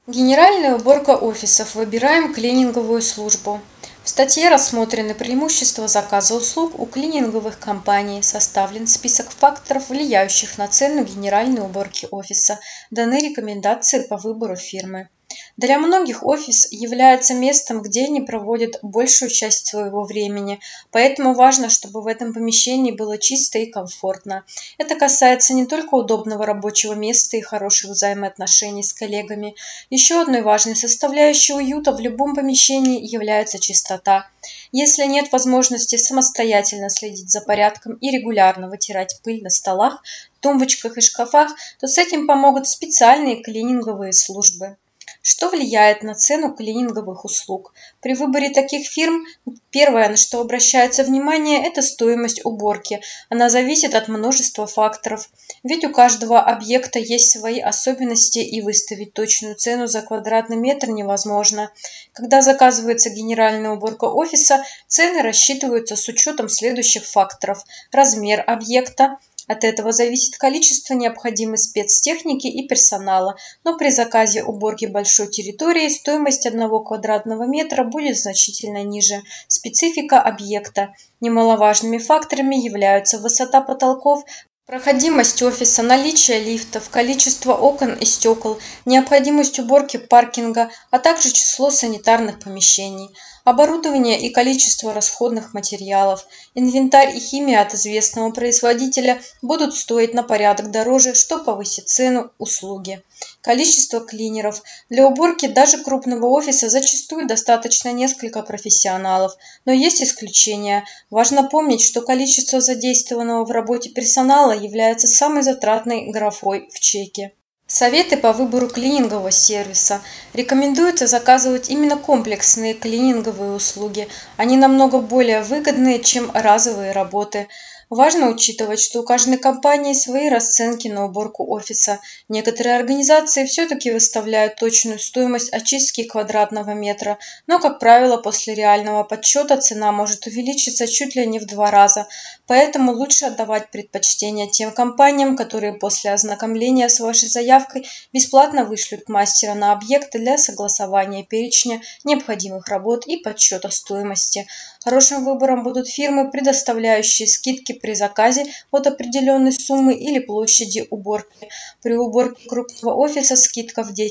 Генеральная уборка офисов. Выбираем клининговую службу. В статье рассмотрены преимущества заказа услуг у клининговых компаний, составлен список факторов, влияющих на цену генеральной уборки офиса, даны рекомендации по выбору фирмы. Для многих офис является местом, где они проводят большую часть своего времени, поэтому важно, чтобы в этом помещении было чисто и комфортно. Это касается не только удобного рабочего места и хороших взаимоотношений с коллегами. Еще одной важной составляющей уюта в любом помещении является чистота. Если нет возможности самостоятельно следить за порядком и регулярно вытирать пыль на столах, тумбочках и шкафах, то с этим помогут специальные клининговые службы. Что влияет на цену клининговых услуг? При выборе таких фирм первое, на что обращается внимание, это стоимость уборки. Она зависит от множества факторов. Ведь у каждого объекта есть свои особенности, и выставить точную цену за квадратный метр невозможно. Когда заказывается генеральная уборка офиса, цены рассчитываются с учетом следующих факторов: размер объекта. От этого зависит количество необходимой спецтехники и персонала, но при заказе уборки большой территории стоимость 1 квадратного метра будет значительно ниже. Специфика объекта. Немаловажными факторами являются высота потолков, проходимость офиса, наличие лифтов, количество окон и стекол, необходимость уборки паркинга, а также число санитарных помещений, оборудование и количество расходных материалов. Инвентарь и химия от известного производителя будут стоить на порядок дороже, что повысит цену услуги. Количество клинеров. Для уборки даже крупного офиса зачастую достаточно несколько профессионалов, но есть исключения. Важно помнить, что количество задействованного в работе персонала является самой затратной графой в чеке. Советы по выбору клинингового сервиса. Рекомендуется заказывать именно комплексные клининговые услуги. Они намного более выгодные, чем разовые работы. Важно учитывать, что у каждой компании свои расценки на уборку офиса. Некоторые организации все-таки выставляют точную стоимость очистки квадратного метра, но, как правило, после реального подсчета цена может увеличиться чуть ли не в 2 раза. Поэтому лучше отдавать предпочтение тем компаниям, которые после ознакомления с вашей заявкой бесплатно вышлют мастера на объект для согласования перечня необходимых работ и подсчета стоимости. Хорошим выбором будут фирмы, предоставляющие скидки при заказе от определенной суммы или площади уборки. При уборке крупного офиса скидка в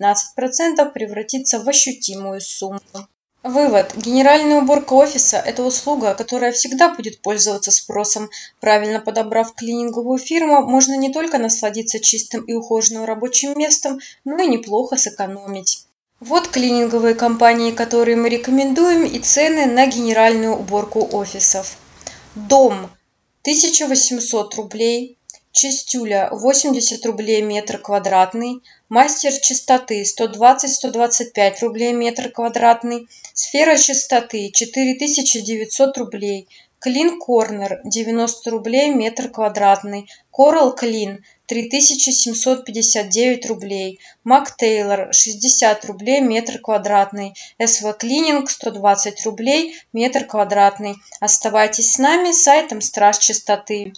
10-15% превратится в ощутимую сумму. Вывод. Генеральная уборка офиса – это услуга, которая всегда будет пользоваться спросом. Правильно подобрав клининговую фирму, можно не только насладиться чистым и ухоженным рабочим местом, но и неплохо сэкономить. Вот клининговые компании, которые мы рекомендуем, и цены на генеральную уборку офисов. Дом – 1800 рублей. Чистюля – 80 рублей метр квадратный. Мастер чистоты – 120-125 рублей метр квадратный. Сфера чистоты – 4900 рублей. Клин Корнер – 90 рублей метр квадратный. Корал Клин – 3759 рублей. Мак Тейлор – 60 рублей метр квадратный. СВ Клининг – 120 рублей метр квадратный. Оставайтесь с нами, сайтом Страж Чистоты.